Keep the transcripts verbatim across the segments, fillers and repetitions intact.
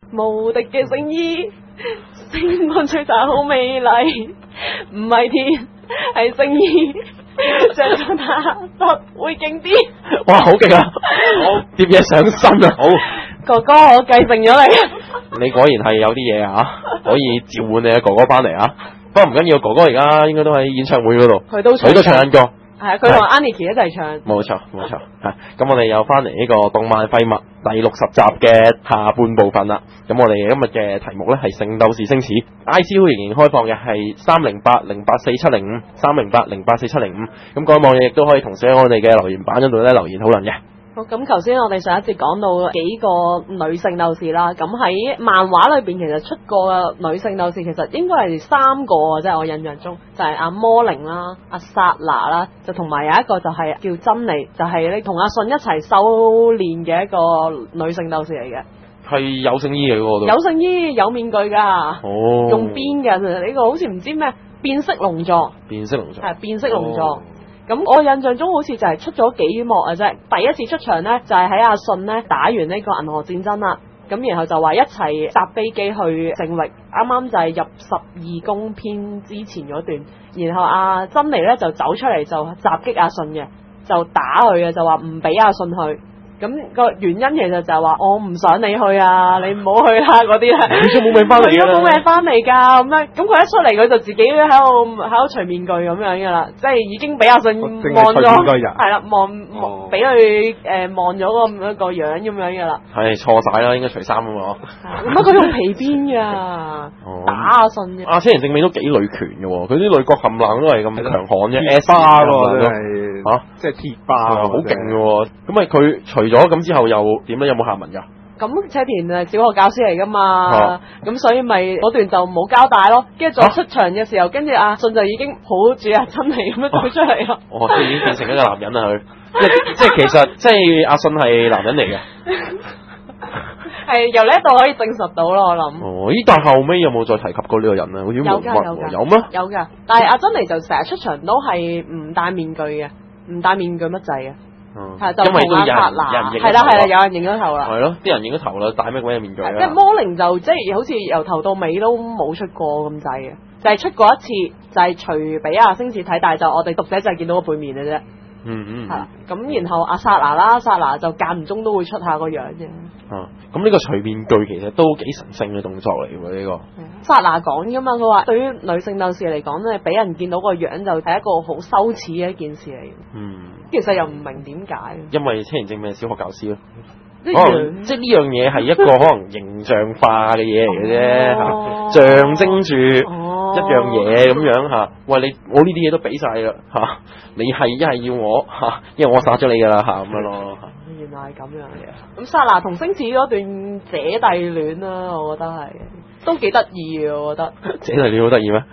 無敵嘅聖衣，星光璀璨好美麗，唔係天係聖衣，着咗它實會勁啲。 哇，好勁啊！好碟嘢上身啊！好， 哥哥我繼承咗你。 你果然係有啲嘢啊，可以召喚你嘅哥哥翻嚟啊！不過唔緊要，哥哥而家應該都喺演唱會嗰度， 佢都佢都唱緊歌。 係啊，佢同 Aniki 一齊唱。 冇錯冇錯，係咁我哋又翻嚟呢個動漫廢物第六十集嘅下半部分啦。咁我哋今日嘅題目咧係聖鬥士星矢 ，I C U 仍然開放嘅係三零八零八四七零五三零八零八四七零五。咁各位網友亦都可以同時喺我哋嘅留言板嗰度咧留言討論嘅。 好，咁頭先我哋上一節講到幾個女性鬥士啦，咁喺漫畫裏邊其實出過嘅女性鬥士其實應該係三個啊，即係我印象中就係阿魔靈啦、阿薩娜啦，就同埋有一個就係叫真理，就係你同阿信一齊修煉嘅一個女性鬥士嚟嘅。 係有聖衣嚟喎， 有聖衣有面具㗎， 哦， 用邊嘅呢個好似唔知咩變色龍座， 變色龍座係變色龍座。 哦咁我印象中好似就係出咗幾幕啊啫，第一次出場呢，就係喺阿信呢打完呢個銀河戰爭啦，咁然後就話一齊搭飛機去正域，啱啱就係入十二宮篇之前嗰段，然後阿珍妮呢就走出嚟就襲擊阿信嘅，就打佢嘅，就話唔俾阿信去。咁個原因其實就係話我唔想你去啊，你唔好去啦嗰啲咧， 你都冇命翻嚟㗎啦， 冇命翻嚟㗎咁樣。咁佢一出嚟佢就自己喺度喺度除面具咁樣㗎啦，即係已經俾阿信望咗，係啦望望俾佢誒望咗個個樣咁樣㗎啦。 係錯晒啦，應該除衫啊嘛。 乜佢用皮鞭㗎，打阿信嘅。 阿青人正美都幾女權嘅喎，佢啲女角冚冷都係咁強悍嘅 S 巴喎，真係嚇， 即係鐵巴， 好勁嘅喎。咁咪佢除咗咁之後又點咧？有冇下文㗎？ 咁車田係小學教師嚟噶嘛，咁、啊、所以咪嗰段就冇交代咯。跟住再出場嘅時候，跟住阿信就已經抱住阿珍妮咁樣走出嚟咯。 哦，即係已經變成一個男人啦佢，即即係其實即係阿信係男人嚟嘅。 係由呢一度可以證實到咯，我諗。 哦，咦？但係後尾有冇再提及過呢個人咧？好似有㗎有㗎。 有咩？ 有㗎，但係阿珍妮就成日出場都係唔戴面具嘅，唔戴面具乜滯嘅。係、嗯、就同阿薩拿，係啦係啦，有人認咗頭啦。 係咯，啲人認咗頭啦，戴咩鬼嘢面具啊？ 即係魔靈就即係好似由頭到尾都冇出過咁滯嘅，就係、是、出過一次，就係除俾阿星矢睇，但係就我哋讀者就係見到個背面嘅啫。 嗯嗯。係啦， 咁然後阿薩拿啦，薩拿就間唔中都會出下個樣啫。 啊，咁呢個除面具其實都幾神聖嘅動作嚟喎，呢、這個。 薩拿講噶嘛，佢話對於女性鬥士嚟講咧，俾人見到個樣就係一個好羞恥嘅一件事嚟。嗯。其實又唔明點解。因為青田正美係小學教師咯。可能即係呢樣嘢係一個可能形象化嘅嘢嚟嘅啫，哦、象徵住一樣嘢咁樣嚇。喂，你我呢啲嘢都俾晒啦嚇，你係一係要我嚇，因為我殺咗你噶啦嚇咁樣咯。原來係咁樣嘅。咁薩拿同星矢嗰段姐弟戀啦，我覺得係都幾得意嘅，我覺得。姐弟戀好得意咩？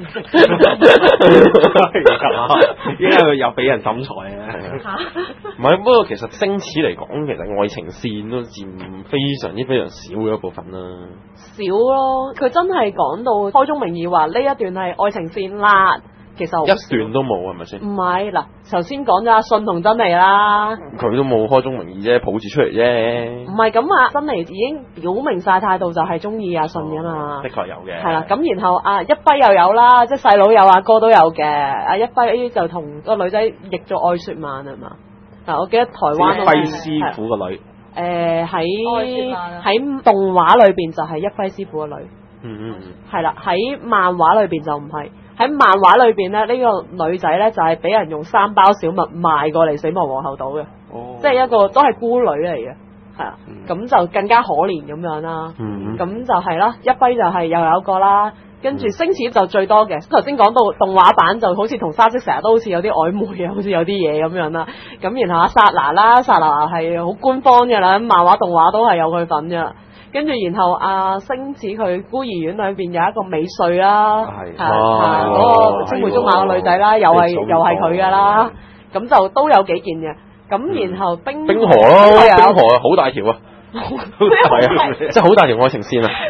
應該佢有俾人審裁啊！ 唔係，不過其實星矢嚟講，其實愛情線都佔非常之非常少嘅一部分啦。少咯，佢真係講到開宗明義話呢一段係愛情線啦。其實一段都冇係咪先？唔係嗱，頭先講咗阿信同珍妮啦，佢都冇開宗明義啫，抱住出嚟啫。唔係咁啊，珍妮已經表明晒態度就係中意阿信噶嘛。的確有嘅。係啦，咁然後阿一輝又有啦，即係細佬有，阿哥都有嘅。阿一輝就同個女仔譯咗愛雪曼係嘛？嗱，我記得台灣一輝師傅個女。誒喺喺動畫裏邊就係一輝師傅個女。嗯嗯嗯。係啦，喺漫畫裏邊就唔係。喺漫畫裏邊咧，呢、這個女仔咧就係、是、俾人用三包小麥賣過嚟死亡皇后島嘅，哦、即係一個都係孤女嚟嘅，係啊，咁、嗯、就更加可憐咁樣啦。咁、嗯、就係啦，一輝就係又有一個啦，跟住星矢就最多嘅。頭先講到動畫版就好似同沙織成日都好似有啲曖昧啊，好似有啲嘢咁樣啦。咁然後阿薩拿啦，薩拿係好官方嘅啦，漫畫動畫都係有佢份嘅。跟住，然後阿星矢佢孤兒院裏邊有一個美穗啦，係係嗰個青梅竹馬嘅女仔啦，又係又係佢噶啦，咁就都有幾件嘅。咁然後冰冰河咯，冰河好大條啊， 係啊，即係好大條愛情線啊！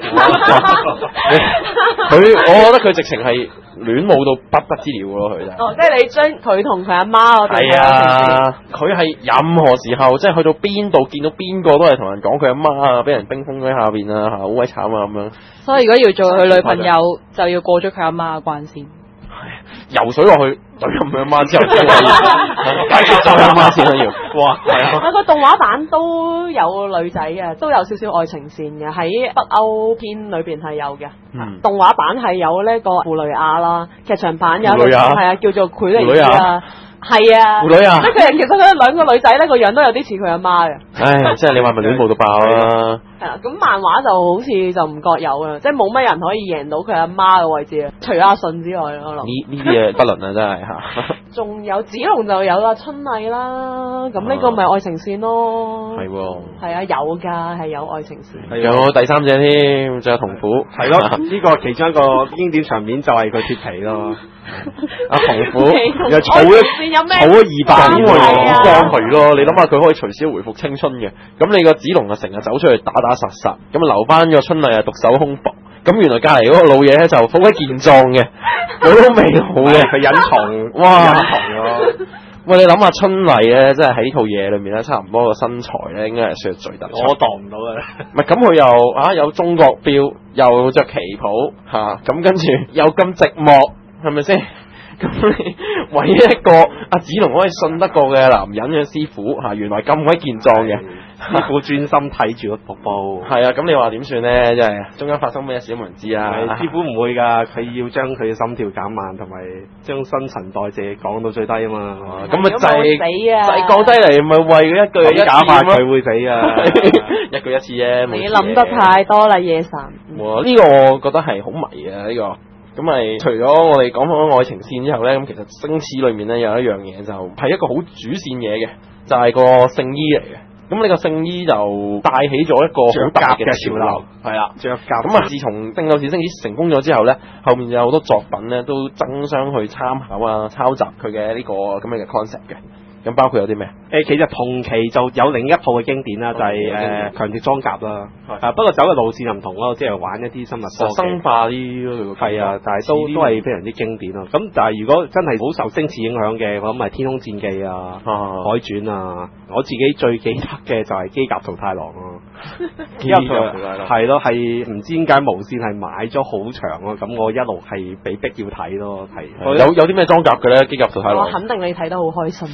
佢，我覺得佢直情係戀慕到不得之了咯，佢就。 哦，即係你將佢同佢阿媽嗰度。 係啊，佢係任何時候，即係去到邊度見到邊個都係同人講佢阿媽啊，俾人冰封喺下邊啊，好鬼慘啊咁樣。 所以如果要做佢女朋友，就要過咗佢阿媽嘅關先。 游水落去懟入佢阿媽之後，解決咗佢阿媽先啦要。哇，係啊！ 啊，個動畫版都有女仔嘅，都有少少愛情線嘅，喺北歐篇裏邊係有嘅。嗯，動畫版係有呢個芙蕾亞啦，劇場版有一個係啊，叫做繪梨啊。係啊， 婦女啊， 即係佢其實佢兩個女仔咧個樣都有啲似佢阿媽嘅。 唉，即係你話咪戀慕到爆啦。 係啊，咁漫畫就好似就唔覺有啊，即係冇乜人可以贏到佢阿媽嘅位置啊，除阿信之外咯。 呢呢啲嘢不倫啊，真係嚇。 仲有子龍就有啦，春麗啦，咁呢個咪愛情線咯。係喎。係啊，有㗎，係有愛情線。 有第三者添，仲有童虎。 係咯，呢個其中一個經典場面就係佢脫皮咯。 阿童虎又儲咗儲咗二百年嘅光佢咯，你諗下佢可以隨時回復青春嘅，咁你個子龍啊成日走出去打打殺殺，咁啊留翻個春麗啊獨守空房，咁原來隔離嗰個老嘢咧就好鬼健壯嘅，佢都未好嘅，佢隱藏哇隱藏咯。喂，你諗下春麗咧，即係喺呢套嘢裏面咧，差唔多個身材咧，應該係算係最突出。 我當唔到啊！ 唔係咁，佢又啊有中國標，又着旗袍嚇，咁跟住又咁寂寞。係咪先？咁你唯一一個阿子龍可以信得過嘅男人嘅師傅嚇，原來咁鬼健壯嘅， 師傅專心睇住個瀑布。 係啊，咁你話點算咧？真係中間發生咩事都冇人知啊！ 師傅唔會㗎，佢要將佢嘅心跳減慢，同埋將新陳代謝降到最低啊嘛。 咁咪就係死啊！ 就係降低嚟，咪為佢一句一假法佢會死啊！ 一句一次啫。 你諗得太多啦，夜神。 哇！呢個我覺得係好迷啊！呢個。咁咪除咗我哋講好愛情線之後咧，咁其實星矢裏面咧有一樣嘢就係一個好主線嘢嘅，就係、是、個聖衣嚟嘅。咁呢個聖衣就帶起咗一個好大嘅潮流，係啦，着甲。咁啊，自從聖鬥士星矢成功咗之後咧，後面有好多作品咧都爭相去參考啊、抄襲佢嘅呢個咁樣嘅 concept 嘅。咁包括有啲咩？ 誒，其實同期就有另一套嘅經典啦，就係誒強鐵裝甲啦。啊，不過走嘅路線又唔同咯，即係玩一啲生物科技生化啲咯。 係啊，但係都都係非常之經典咯。咁但係如果真係好受星矢影響嘅，我諗係天空戰記啊、海轉啊。我自己最記得嘅就係機甲桃太郎咯。機甲桃太郎係咯，係唔知點解無線係買咗好長咯，咁我一路係被逼要睇咯，係。 有有啲咩裝甲嘅咧？機甲桃太郎。 我肯定你睇得好開心。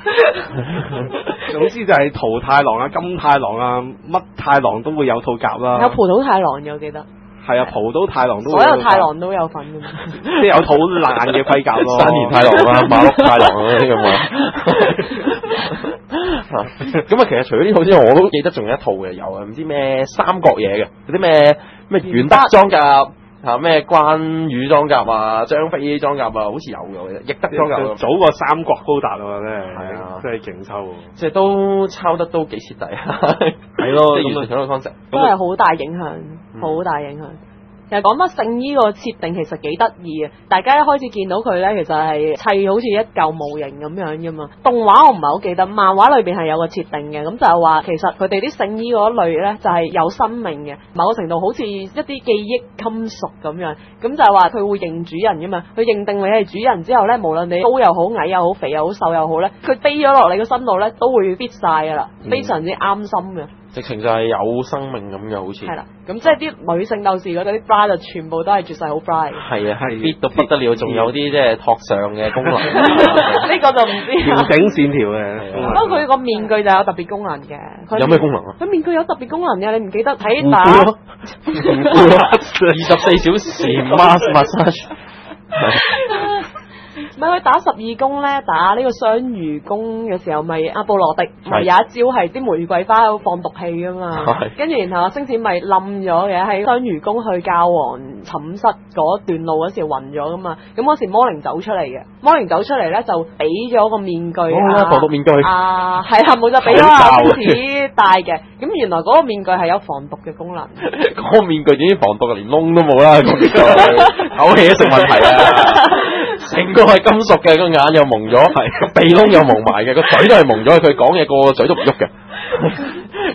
總之就係桃太郎啊、金太郎啊、乜太郎都會有套甲啦。 有蒲島太郎嘅，我記得。係啊，蒲島太郎都所有太郎都有份嘅， 即係有套爛嘅盔甲咯。 山田太郎啊、馬碌太郎啊啲咁啊。咁啊，其實除咗呢套之外，我都記得仲有一套嘅，有啊，唔知咩三國嘢嘅，有啲咩咩遠德裝甲。嚇咩關羽裝甲啊，張飛裝甲啊，好似有嘅，翼德裝甲早過三國高達啊，真係係啊， 真係勁抽， 即係都抄得都幾徹底， 係咯， 即係完全嗰個 concept 都係好大影響，好、嗯、大影響。其實講翻聖衣個設定其實幾得意嘅，大家一開始見到佢咧，其實係砌好似一嚿模型咁樣噶嘛。動畫我唔係好記得，漫畫裏邊係有個設定嘅，咁就係話其實佢哋啲聖衣嗰類咧就係有生命嘅，某個程度好似一啲記憶金屬咁樣。咁就係話佢會認主人噶嘛，佢認定你係主人之後咧，無論你高又好、矮又好、肥又好、瘦又好咧，佢飛咗落你個身度咧都會 fit 晒噶啦，非常之啱心嘅。 直情就係有生命咁嘅，好似係啦，咁即係啲女性鬥士嗰啲 bra 就全部都係絕世好 bra 嘅。 係啊，係 fit 到不得了，仲有啲即係托上嘅功能。 呢個就唔知調整線條嘅。 不過佢個面具就有特別功能嘅。 有咩功能啊？ 佢面具有特別功能嘅，你唔記得睇打二十四小時 mask massage。 唔係佢打十二宮咧，打呢個雙魚宮嘅時候，咪阿布羅迪咪有一招係啲玫瑰花喺度放毒氣噶嘛，跟住然後星矢咪冧咗嘅喺雙魚宮去教皇寢室嗰段路嗰時暈咗噶嘛，咁嗰時魔靈走出嚟嘅，魔靈走出嚟咧就俾咗個面具、 哦、啊，防毒面具啊，係啊，冇就俾咗阿星矢戴嘅，咁原來嗰個面具係有防毒嘅功能， 嗰個面具點知防毒連窿都冇啦，口氣都成問題啊！成個係金屬嘅，個眼又蒙咗，係個鼻窿又蒙埋嘅，個嘴都係蒙咗，佢講嘢個個嘴都唔喐嘅，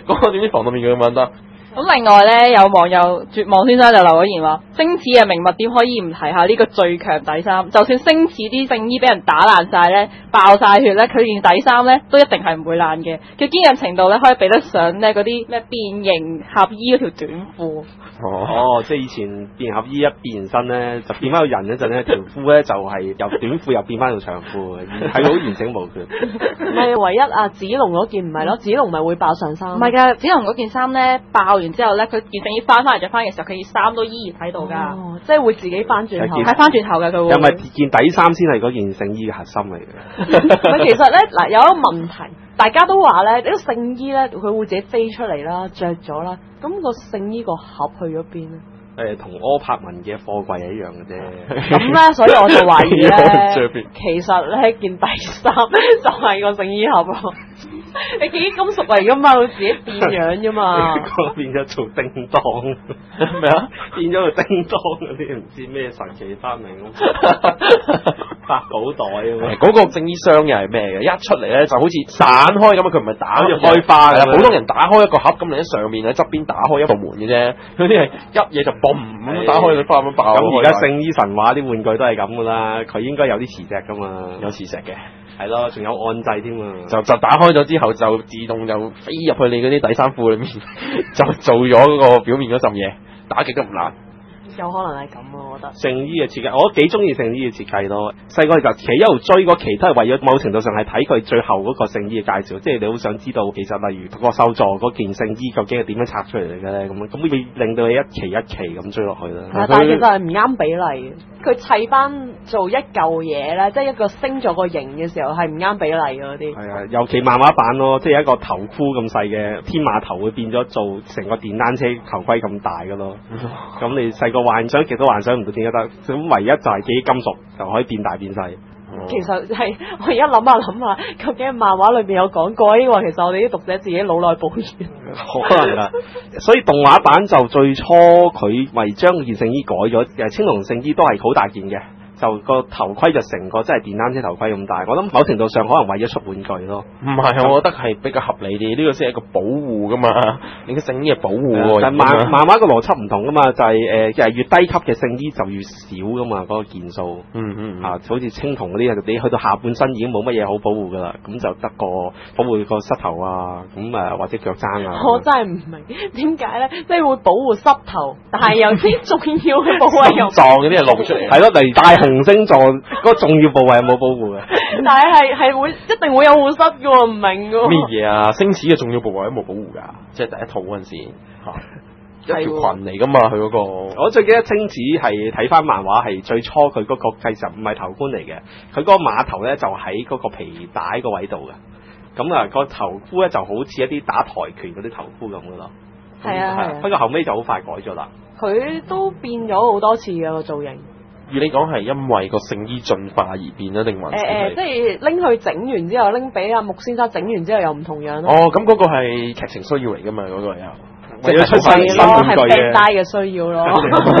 嗰個點知防盜面具咁簡單？ 咁另外咧，有網友絕望先生就留咗言話：星矢嘅名物點可以唔提下呢個最強底衫？就算星矢啲聖衣俾人打爛晒咧、爆晒血咧，佢件底衫咧都一定係唔會爛嘅。佢堅韌程度咧可以比得上咧嗰啲咩變形俠醫嗰條短褲。 哦，哦即係以前變形俠醫一變身咧，就變翻個人嗰陣咧，條褲咧就係由短褲又變翻到長褲嘅，係好完整無缺。 唔係唯一啊，子龍嗰件唔係咯，子龍咪會爆上衫。 唔係㗎，子龍嗰件衫咧爆完之後咧，佢件聖衣翻翻嚟着翻嘅時候，佢件衫都依然喺度㗎。哦， 即係會自己翻轉頭， 係翻轉頭嘅佢會。 又咪件底衫先係嗰件聖衣嘅核心嚟嘅。 其實咧嗱，有一個問題，大家都話咧，呢個聖衣咧，佢會自己飛出嚟啦，着咗啦，咁個聖衣個盒去咗邊咧？ 誒，同柯柏文嘅貨櫃係一樣嘅啫。 咁咧，所以我就懷疑咧，其實咧件底衫就係個聖衣盒咯。你幾金屬嚟噶嘛？佢自己變樣啫嘛。變咗做叮當咩啊？變咗做叮當嗰啲唔知咩神奇發明百寶袋啊嘛。 嗰個聖衣箱又係咩嘅？一出嚟咧就好似散開咁啊！佢唔係打好似開花嘅。 普通人打開一個盒咁，你喺上面喺側邊打開一道門嘅啫。嗰啲係一嘢就嘣咁打開個花咁爆。 咁而家聖衣神話啲玩具都係咁噶啦，佢應該有啲磁石噶嘛。 有磁石嘅。 係咯，仲有按掣添啊！ 就就打開咗之後，就自動就飛入去你嗰啲底衫褲裏面，就做咗嗰個表面嗰陣嘢，打極都唔爛。 有可能係咁咯，我覺得。 聖衣嘅設計，我都幾中意聖衣嘅設計咯。細個就其實一路追嗰期都係為咗某程度上係睇佢最後嗰個聖衣嘅介紹，即係你好想知道其實例如個秀座嗰件聖衣究竟係點樣拆出嚟嘅咧？咁樣咁會令到你一期一期咁追落去啦。 但係其實係唔啱比例嘅，佢砌翻做一嚿嘢咧，即係一個升咗個形嘅時候係唔啱比例嘅嗰啲。 係啊，尤其漫畫版咯，即係一個頭箍咁細嘅天馬頭會變咗做成個電單車頭盔咁大嘅咯。咁你細個幻想極都幻想唔到點解得，咁唯一就係幾金屬就可以變大變細。 哦、其實係我而家諗下諗下，究竟漫畫裏邊有講過呢個？其實我哋啲讀者自己腦內補完。 可能啦，所以動畫版就最初佢咪將件聖衣改咗，誒青龍聖衣都係好大件嘅。就個頭盔就成個真係電單車頭盔咁大，我諗某程度上可能為咗出玩具咯。 唔係，我覺得係比較合理啲，呢、這個先係一個保護噶嘛。你嘅聖衣係保護喎。 但漫漫畫個邏輯唔同噶嘛，就係、是、誒，就、呃、係越低級嘅聖衣就越少噶嘛，嗰、那個件數。嗯嗯。啊，好似青銅嗰啲，你去到下半身已經冇乜嘢好保護噶啦，咁就得個保護個膝頭啊，咁啊或者腳踭啊。 我真係唔明點解咧，即係會保護膝頭，但係有啲重要嘅部位又。 心臟嗰啲係露出嚟。 係咯，例如大雄星座嗰個重要部位有冇保護嘅？ 但係係係會一定會有護膝嘅喎，唔明嘅喎。 咩嘢啊？星矢嘅重要部位都冇保護㗎，即係第一套嗰陣時嚇，一條裙嚟㗎嘛，佢嗰、嗰個。我最記得星矢係睇翻漫畫係最初佢嗰個其實唔係頭冠嚟嘅，佢嗰個碼頭咧就喺嗰個皮帶個位度嘅。咁啊，個頭箍咧就好似一啲打跆拳嗰啲頭箍咁嘅咯。 係啊係啊。 不過後尾就好快改咗啦。 佢都變咗好多次嘅個造型。 如你講係因為個聖衣進化而變啊，定還是？誒、 呃、即係拎去整完之後，拎俾阿木先生整完之後又唔同樣咯。 哦，咁嗰個係劇情需要嚟㗎嘛，嗰、嗰個又。 為咗出新新玩具嘅，係帶嘅需要咯。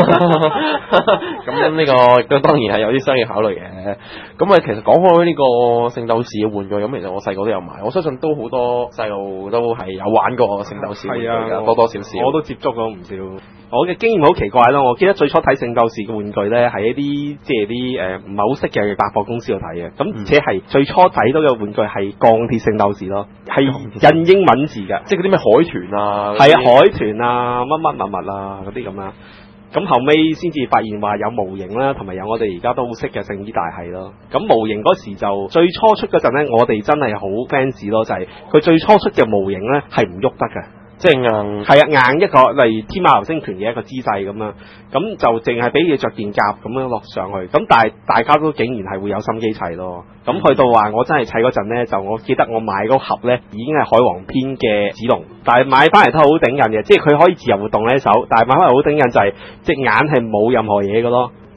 咁呢個都當然係有啲商業考慮嘅。咁啊，其實講開呢個聖鬥士嘅玩具，咁其實我細個都有買，我相信都好多細路都係有玩過聖鬥士玩具㗎，多多少少。 我都接觸過唔少。我嘅經驗好奇怪咯，我記得最初睇聖鬥士嘅玩具咧，係一啲即係啲誒唔係好識嘅百貨公司度睇嘅，咁而且係最初睇到嘅玩具係鋼鐵聖鬥士咯，係印英文字嘅， 即係嗰啲咩海豚啊， 係啊海豚啊乜乜物物啊嗰啲咁啦。咁後尾先至發現話有模型啦，同埋有我哋而家都好識嘅聖衣大系咯。咁模型嗰時就最初出嗰陣咧，我哋真係好 fans 咯，就係、是、佢最初出嘅模型咧係唔喐得嘅。 即係硬， 係啊，硬一個，例如天馬流星拳嘅一個姿勢咁樣，咁就淨係俾佢着件甲咁樣落上去，咁但係大家都竟然係會有心機砌咯。咁去到話我真係砌嗰陣咧，就我記得我買嗰盒咧已經係海王篇嘅紫龍，但係買翻嚟都好頂癮嘅，即係佢可以自由活動呢手，但係買翻嚟好頂癮就係隻眼係冇任何嘢嘅咯。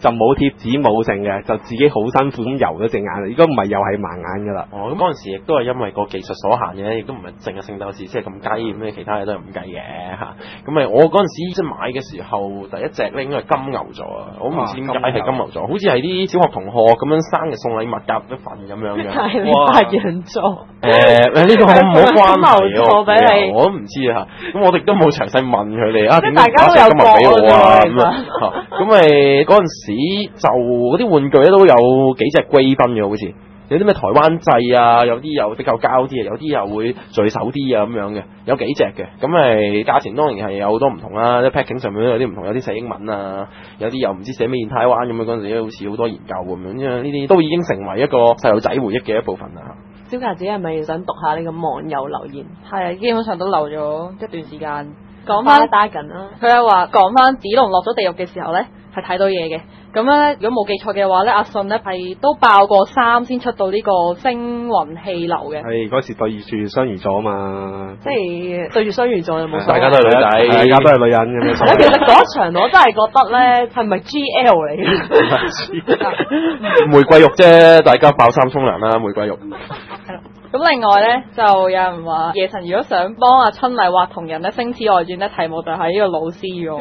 就冇貼紙冇剩嘅，就自己好辛苦咁游咗隻眼，如果唔係又係盲眼噶啦。 哦，咁嗰陣時亦都係因為個技術所限嘅，亦都唔係淨係聖鬥士先係咁雞，咩其他嘢都係咁計嘅嚇。咁咪我嗰陣時即係買嘅時候，第一隻咧應該係金牛座啊，我唔知點解係金牛座，好似係啲小學同學咁樣生日送禮物夾一份咁樣嘅。 係你白羊座。 誒誒呢個好冇關係金牛座俾你， 我都唔知啊。咁我哋都冇詳細問佢哋啊，點解大家都有金牛俾我啊咁啊？咁咪嗰陣時就嗰啲玩具咧都有幾隻歸分嘅，好似有啲咩台灣製啊，有啲又比較膠啲啊，有啲又會聚手啲啊咁樣嘅，有幾隻嘅。咁咪價錢當然係有好多唔同啦，啲 packing 上面都有啲唔同，有啲寫英文啊，有啲又唔知寫咩台灣咁樣。嗰陣時好似好多研究咁樣，因為呢啲都已經成為一個細路仔回憶嘅一部分啦。 小格子係咪想讀下呢個網友留言？ 係啊，基本上都留咗一段時間。講翻打緊啦， 佢又話講翻子龍落咗地獄嘅時候咧，係睇到嘢嘅。咁咧，如果冇記錯嘅話咧，阿信咧係都爆過衫先出到呢個星雲氣流嘅。 係嗰時對住雙魚座啊嘛， 即係對住雙魚座有冇？ 大家都係女仔， 大家都係女人咁樣。 其實嗰一場我真係覺得咧，係咪 G L 嚟嘅？ 玫瑰浴啫，大家爆衫沖涼啦，玫瑰浴。 係啦。咁另外咧，就有人話夜神如果想幫阿春麗畫同人咧《星矢外傳》咧，題目就係呢個老師喎。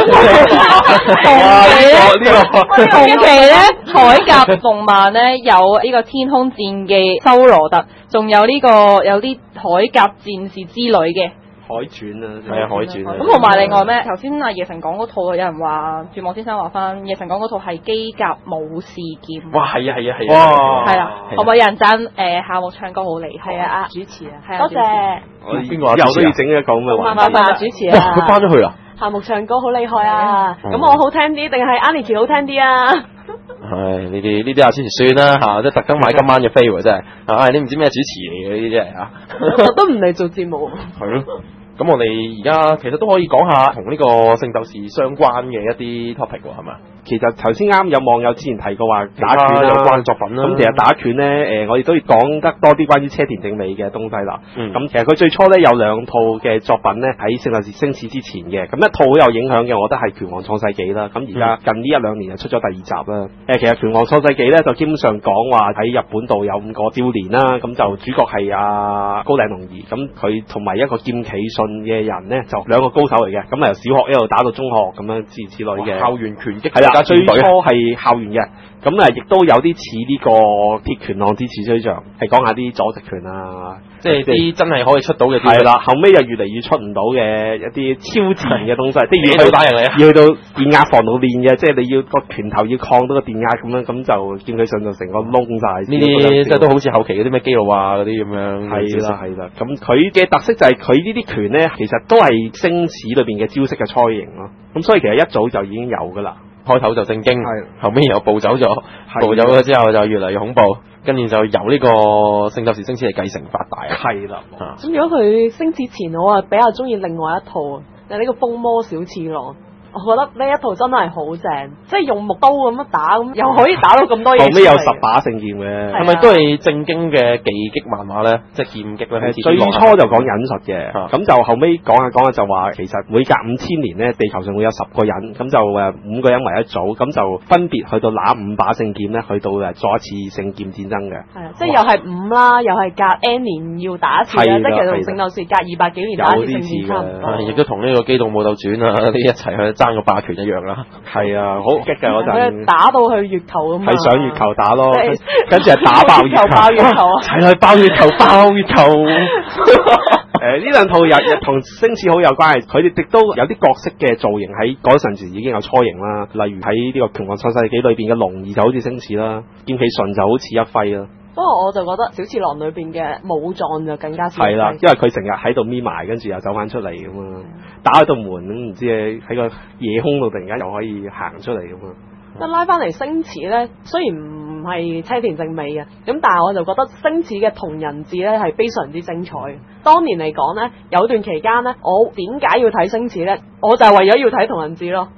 同期咧，同期咧，鎧甲動漫咧有呢個《天空戰記》修羅特，仲有呢、這個有啲鎧甲戰士之類嘅。 海轉啊， 係啊，海轉啊。 咁同埋另外咩？頭先阿夜神講嗰套，有人話絕望先生話翻，夜神講嗰套係機甲武士劍。 哇，係啊，係啊，係啊。 哇，係啊。可唔可以有人讚誒夏目唱歌好厲害？ 係啊，主持啊， 係啊， 多謝。 邊個啊？ 又都要整一個咁嘅環節。 麻煩主持啊。 佢翻咗去啦。 夏目唱歌好厲害啊！咁我好聽啲定係 Aniki 好聽啲啊？ 唉，呢啲呢啲阿主持算啦嚇，即係特登買今晚嘅飛喎，真係。唉，你唔知咩主持嚟嘅呢啲真係啊。 我都唔嚟做節目。 係咯。咁我哋而家其實都可以講下同呢個聖鬥士相關嘅一啲 topic 喎，係咪？ 其實頭先啱有網友之前提過話打拳有關作品啦。咁其實打拳咧，誒我哋都要講得多啲關於車田正美嘅東西啦。咁、嗯、其實佢最初咧有兩套嘅作品咧喺聖鬥士星矢之前嘅，咁一套好有影響嘅，我覺得係拳王創世紀啦。咁而家近呢一兩年就出咗第二集啦。誒其實拳王創世紀咧就基本上講話喺日本度有五個少年啦，咁就主角係阿高嶺龍二，咁佢同埋一個劍崎信嘅人咧就兩個高手嚟嘅，咁啊由小學一路打到中學咁樣之之類嘅校園拳擊係啦。最初係校園嘅，咁啊亦都有啲似呢個鐵拳浪之始追上，係講下啲阻直拳啊， 即係啲真係可以出到嘅。 係啦，後尾又越嚟越出唔到嘅一啲超自然嘅東西，即係要去打人嚟， 要去到電壓房度練嘅，即係你要個拳頭要抗到個電壓咁樣，咁就劍佢上就成個窿晒。 呢啲即係都好似後期嗰啲咩肌肉啊嗰啲咁樣。 係啦係啦，咁佢嘅特色就係佢呢啲拳咧，其實都係星矢裏邊嘅招式嘅雛形咯。咁所以其實一早就已經有噶啦。 開頭就正經，後尾又暴走咗，暴走咗之後就越嚟越恐怖，跟住就由呢個聖鬥士星矢嚟繼承發大啊！ 係啦， 咁如果佢星矢前，我啊比較中意另外一套啊，就係呢個風魔小次郎。我覺得呢一套真係好正，即係用木刀咁樣打，咁又可以打到咁多嘢。後尾有十把聖劍嘅， 係咪都係正經嘅技擊漫畫咧？即係劍擊咧？ 最初就講忍術嘅，咁、啊、就後尾講下講下就話，其實每隔五千年咧，地球上會有十個人，咁就誒五個人為一組，咁就分別去到拿五把聖劍咧，去到誒做一次聖劍戰爭嘅。係啊， 即係又係五啦，又係隔 N 年要打一次啦，即係其實同聖鬥士隔二百幾年打一次聖劍差唔多。 亦都同呢個機動武鬥傳啊啲一齊去爭個霸權一樣啦， 係啊，好激嘅嗰陣， 打到去月球咁啊， 係上月球打咯，跟住係打爆月球， 爆月球啊， 係去爆月球，爆月球。誒，呢兩套又同星矢好有關係，佢哋亦都有啲角色嘅造型喺嗰陣時已經有雛形啦，例如喺呢個拳王創世紀裏邊嘅龍二就好似星矢啦，劍崎順就好似一輝啦。 不過我就覺得小次郎裏邊嘅武藏就更加似係啦，因為佢成日喺度眯埋，跟住又走翻出嚟咁啊，打開道門咁唔知喺個夜空度突然間又可以行出嚟咁啊。 即係拉翻嚟星矢咧，雖然唔係車田正美嘅，咁但係我就覺得星矢嘅同人誌咧係非常之精彩嘅。當年嚟講咧，有段期間咧，我點解要睇星矢咧？我就係為咗要睇同人誌咯。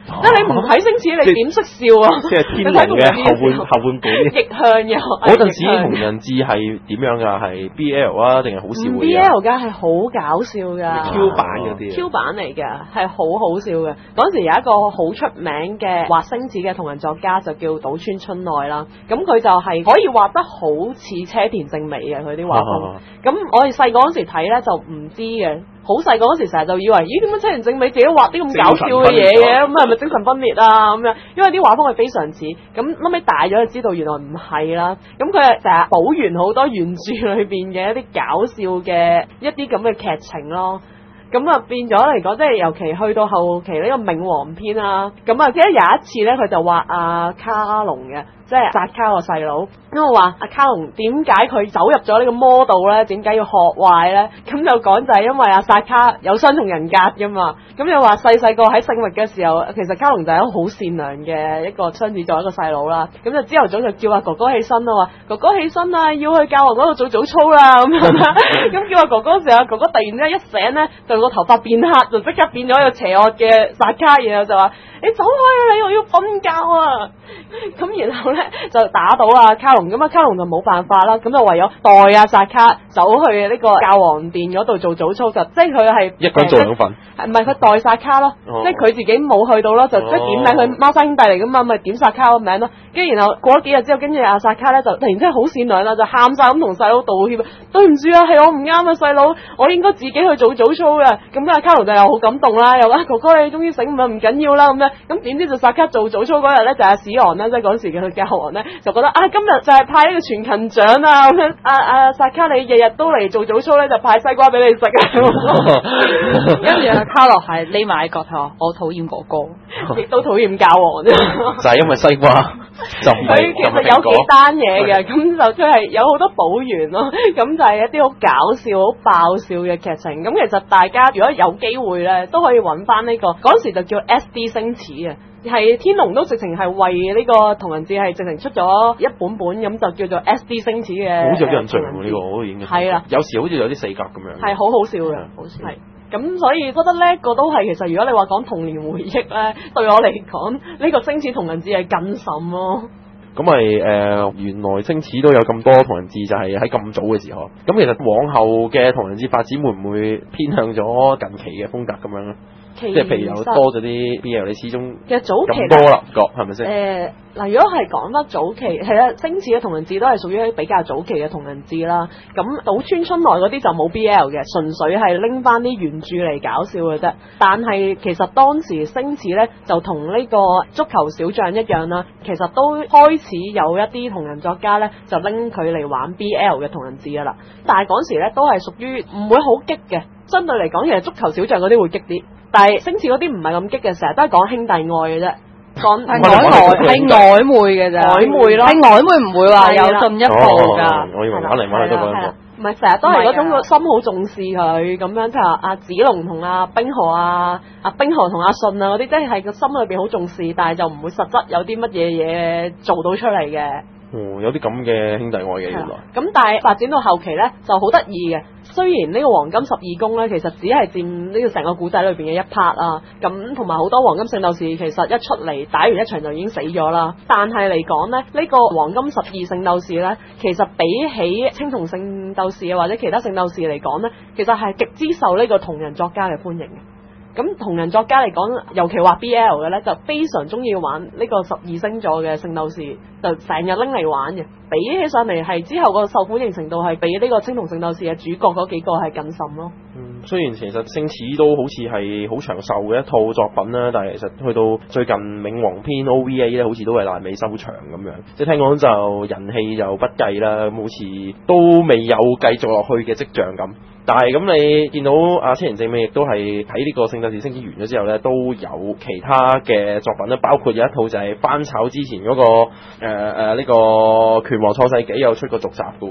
即係你唔睇星矢，你點識笑啊？ 即係天龍嘅後半後半本逆向嘅。 嗰陣時《同人誌》係點樣㗎？係 B L 啊，定係好笑嘅 ？B L 㗎係好搞笑㗎。 Q 版嗰啲。 Q 版嚟㗎，係好好笑嘅。嗰陣時有一個好出名嘅畫星矢嘅同人作家，就叫島村春奈啦。咁佢就係可以畫得好似車田正美嘅佢啲畫風。咁、啊、我哋細個嗰時睇咧就唔知嘅。好細個嗰時成日就以為，咦點解車田正美自己畫啲咁搞笑嘅嘢嘅？咁係咪精神分裂啊？咁樣，因為啲畫風係非常似。咁後尾大咗就知道原來唔係啦。咁佢係成日補完好多原著裏邊嘅一啲搞笑嘅一啲咁嘅劇情咯。咁啊變咗嚟講，即係尤其去到後期呢個冥王篇啊，咁啊記得有一次咧，佢就畫阿卡龍嘅。即係薩卡個細佬，咁我話阿卡龍點解佢走入咗呢個魔道咧？點解要學壞咧？咁就講就係因為阿薩卡有雙重人格噶嘛。咁又話細細個喺聖域嘅時候，其實卡龍就係一個好善良嘅一個雙子座一個細佬啦。咁就朝頭早就叫阿哥哥起身啦，話哥哥起身啊，要去教皇嗰度做早操啦咁樣啦。咁叫阿哥哥嘅時候，哥哥突然之間一醒咧，就個頭髮變黑，就即刻變咗一個邪惡嘅薩卡，然後就話：你走開啊！你我要瞓覺啊！咁然後咧就打到阿卡龍，咁啊卡龍就冇辦法啦，咁就唯有代阿薩卡走去呢個教皇殿嗰度做早操，就即係佢係一個人做兩份， 唔係佢代薩卡咯，哦、即係佢自己冇去到咯，就即係點名佢孖生兄弟嚟噶嘛，咪點薩卡個名咯。跟住然後過咗幾日之後，跟住阿薩卡咧就突然之間好善良啦，就喊晒咁同細佬道歉，對唔住啊，係我唔啱啊，細佬，我應該自己去做早操嘅。咁阿卡龍就又好感動啦，又話哥哥你終於醒悟啦，唔緊要啦咁樣。咁點知就薩卡做早操嗰日咧就阿史昂咧，即係嗰時嘅佢教皇咧，就覺得啊今日就係派呢個全勤獎啊咁樣，阿阿薩卡你日日都嚟做早操咧，就派西瓜俾你食啊。 跟住阿卡洛係匿埋喺角頭，我討厭哥哥， 亦都討厭教皇啫。 就係因為西瓜就唔係佢其實有幾單嘢嘅，咁就佢係有好多補完咯，咁就係一啲好搞笑、好爆笑嘅劇情。咁其實大家如果有機會咧，都可以揾翻呢個嗰時就叫 S D 星矢啊。係天龍都直情係為呢個同人誌係直情出咗一本本咁就叫做 S D 星矢嘅， 好似有啲印象喎呢個，我已經係啦， 有時好似有啲四格咁樣， 係好好笑嘅，好笑係。咁所以覺得呢個都係其實如果你話講童年回憶咧，對我嚟講呢個星矢同人誌係更甚咯。 咁咪誒原來星矢都有咁多同人誌，就係喺咁早嘅時候。咁其實往後嘅同人誌發展會唔會偏向咗近期嘅風格咁樣咧？即係譬如有多咗啲 B L， 你始終其實早期咁多啦，覺係咪先？ 誒嗱、呃，如果係講得早期，係啦，星矢嘅同人誌都係屬於比較早期嘅同人誌啦。咁島村春奈嗰啲就冇 B L 嘅，純粹係拎翻啲原著嚟搞笑嘅啫。但係其實當時星矢咧就同呢個足球小將一樣啦，其實都開始有一啲同人作家咧就拎佢嚟玩 B L 嘅同人誌噶啦。但係嗰時咧都係屬於唔會好激嘅，相對嚟講其實足球小將嗰啲會激啲。但係星矢嗰啲唔係咁激嘅，成日都係講兄弟愛嘅啫，講係曖昧，係曖昧嘅啫，曖昧咯，係曖昧唔會話有進一步噶、 哦。我以為玩嚟玩去都講一個， 唔係成日都係嗰種個心好重視佢咁樣，即係阿子龍同阿冰河啊，阿冰河同阿信啊嗰啲，即係個心裏邊好重視，但係就唔會實質有啲乜嘢嘢做到出嚟嘅。 哦，有啲咁嘅兄弟愛嘅原來。 咁但係發展到後期咧，就好得意嘅。雖然呢個黃金十二宮咧，其實只係佔呢個成個古仔裏邊嘅一 part 啊，咁同埋好多黃金聖鬥士其實一出嚟打完一場就已經死咗啦。但係嚟講咧，呢、呢個黃金十二聖鬥士咧，其實比起青銅聖鬥士啊或者其他聖鬥士嚟講咧，其實係極之受呢個同人作家嘅歡迎嘅。咁同人作家嚟講，尤其畫 B L 嘅咧，就非常中意玩呢個十二星座嘅聖鬥士，就成日拎嚟玩嘅。比起上嚟係之後個受歡迎程度係比呢個青銅聖鬥士嘅主角嗰幾個係更甚咯。 嗯，雖然其實星矢都好似係好長壽嘅一套作品啦，但係其實去到最近冥王篇 O V A 咧，好似都係爛尾收場咁樣。即係聽講就人氣就不計啦，咁好似都未有繼續落去嘅跡象咁。但係咁你見到阿車田正美亦都係喺呢個聖鬥士星矢完咗之後咧，都有其他嘅作品咧，包括有一套就係翻炒之前嗰、那個誒誒呢個拳王創世紀有出過續集嘅喎。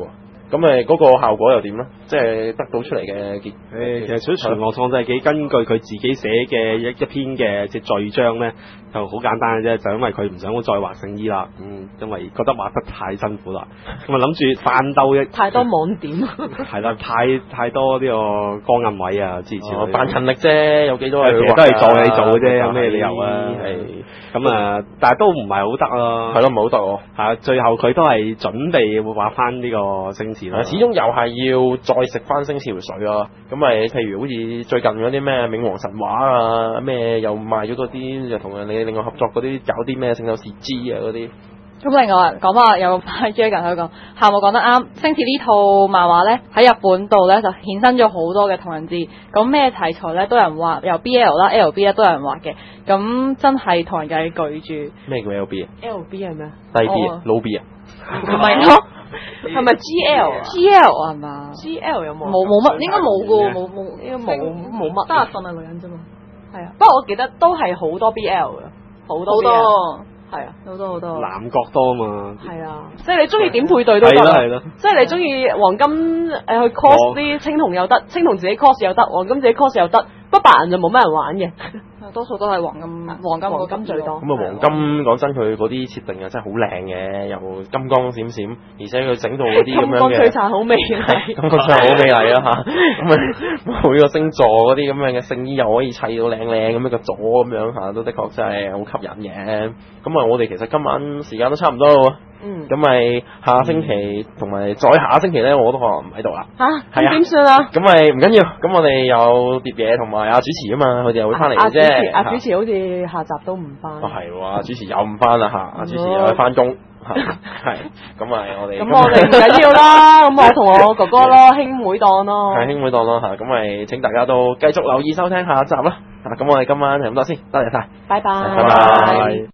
咁誒嗰個效果又點咧？即係得到出嚟嘅結。 誒，其實小秦樂創世紀根據佢自己寫嘅一一篇嘅即係序章咧，就好簡單嘅啫，就因為佢唔想再畫聖衣啦，嗯，因為覺得畫得太辛苦啦，咁啊諗住翻兜一太多網點， 係啦，太太多呢個光暗位啊，之前扮勤力啫，有幾多其實都係助你做嘅啫，有咩理由啊？係咁啊，但係都唔係好得啊， 係咯，唔係好得喎。 係啊，最後佢都係準備會畫翻呢個星矢啦。 始終又係要再食翻星矢條水啊！咁咪譬如好似最近嗰啲咩冥王神話啊，咩又賣咗嗰啲，又同人哋另外合作嗰啲搞啲咩聖鬥士 G 啊嗰啲。 咁另外講翻有派 Dragon 佢講，夏目講得啱，星矢呢套漫畫咧喺日本度咧就衍生咗好多嘅同人誌，咁咩題材咧都有人畫，由 B L 啦 L B 咧都有人畫嘅，咁真係同人嘅巨著。 咩叫 L B 啊 ？L B 係咩？ 低 B 啊 ，low B 啊？ 唔係咯， 係咪 G L 啊 ？G L 係嘛 ？G L 有冇？ 冇冇乜，應該冇嘅，冇冇應該冇冇乜。 得阿信係女人啫嘛。 係啊，不過我記得都係好多 B L 嘅，好多 B L。係啊， 好多好多。 男角多嘛。 係啊，即係你中意點配對都得。 係咯係咯。 即係你中意黃金誒去 cos 啲青銅又得，青銅自己 cos 又得，黃金自己 cos 又得，不過白人就冇乜人玩嘅。 多數都係黃金，黃金黃金最多。 咁啊，黃金講真，佢嗰啲設定啊真係好靚嘅，又金光閃閃，而且佢整到嗰啲咁樣嘅金光璀璨好美麗， 金光璀璨好美麗啊嚇！咁啊，每個星座嗰啲咁樣嘅聖衣又可以砌到靚靚咁樣個座咁樣嚇，都的確真係好吸引嘅。咁啊，我哋其實今晚時間都差唔多咯喎。嗯。咁咪下星期同埋再下星期咧，我都可能唔喺度啦。 嚇？係啊。點算啊？ 咁咪唔緊要，咁我哋有碟嘢同埋阿主持啊嘛，佢哋又會翻嚟嘅啫。 阿主持好似下集都唔翻。 哦係喎，主持又唔翻啦嚇，阿主持又去翻工嚇，係咁咪我哋。 咁我哋唔緊要啦，咁我同我哥哥咯，兄妹檔咯。 係兄妹檔咯嚇，咁咪請大家都繼續留意收聽下一集啦。嚇，咁我哋今晚就咁多先，多謝晒， 拜拜。 拜拜。